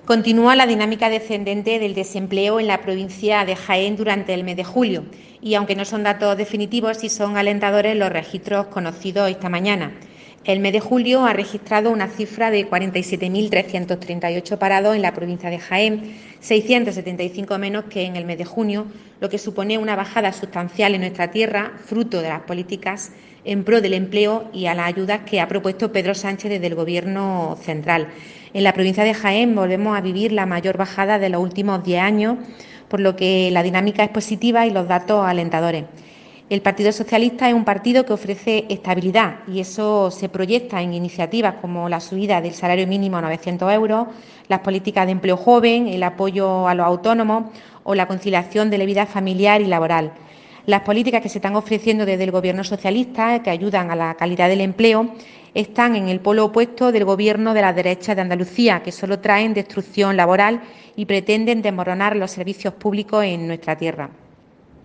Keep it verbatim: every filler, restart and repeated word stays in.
Continúa la dinámica descendente del desempleo en la provincia de Jaén durante el mes de julio y, aunque no son datos definitivos, sí son alentadores los registros conocidos esta mañana. El mes de julio ha registrado una cifra de cuarenta y siete mil trescientos treinta y ocho parados en la provincia de Jaén, seiscientos setenta y cinco menos que en el mes de junio, lo que supone una bajada sustancial en nuestra tierra, fruto de las políticas en pro del empleo y a las ayudas que ha propuesto Pedro Sánchez desde el Gobierno central. En la provincia de Jaén volvemos a vivir la mayor bajada de los últimos diez años, por lo que la dinámica es positiva y los datos alentadores. El Partido Socialista es un partido que ofrece estabilidad y eso se proyecta en iniciativas como la subida del salario mínimo a novecientos euros, las políticas de empleo joven, el apoyo a los autónomos o la conciliación de la vida familiar y laboral. Las políticas que se están ofreciendo desde el Gobierno socialista, que ayudan a la calidad del empleo, están en el polo opuesto del Gobierno de la derecha de Andalucía, que solo traen destrucción laboral y pretenden desmoronar los servicios públicos en nuestra tierra.